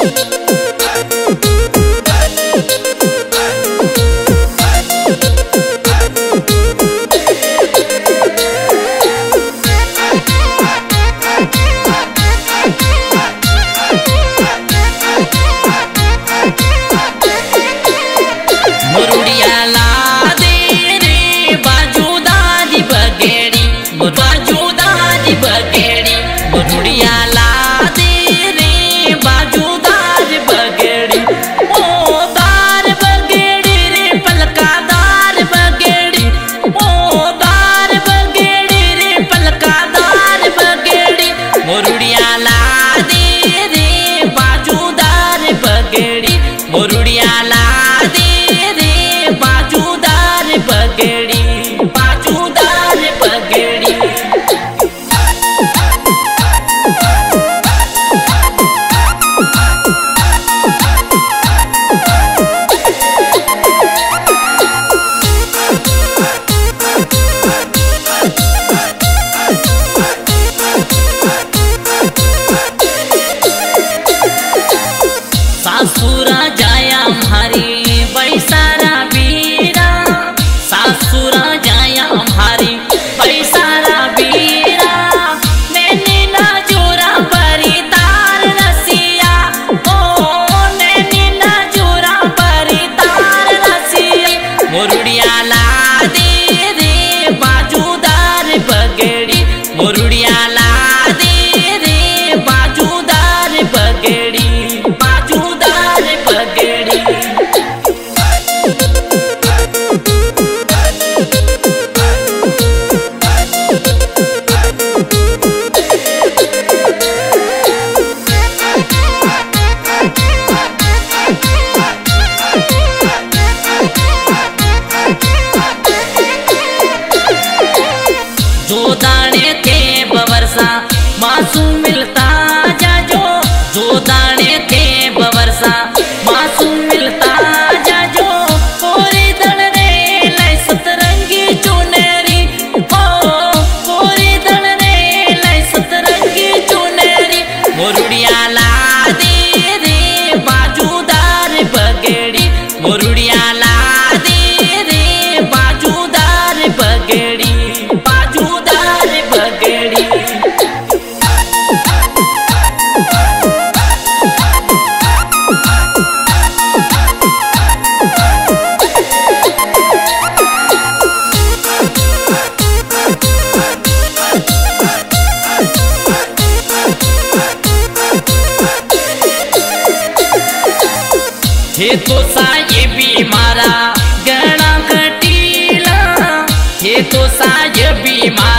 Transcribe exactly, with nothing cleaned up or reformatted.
सासुरा जाया हमारी पैसारा बीरा, सासुरा जाया हमारी पैसारा बीरा, नैनी ना जोरा परी तार रसिया, ओ नैनी ना जोरा परी तार रसिया, मोरुड़िया ला दे रे बाजूदार पगड़ी, मोरुड़िया ला दे रे बाजूदार पगड़ी, जो दाने थे बवर्षा मासूम मिलता जाजो, जो दाने थे बवर्षा मासूम मिलता जाजो, कोरी दल रे लाई सतरंगी चुनेरी, ओ कोरी दल रे लाई सतरंगी चुनेरी, मोरुड़िया ला दे रे बाजूदार पगड़ी, मोरुड़िया ला दे रे बाजूदार पगड़ी, बाजूदार पगड़ी। हे तो साहेबी मारा गणा घटीला, हे तो साहेबी मारा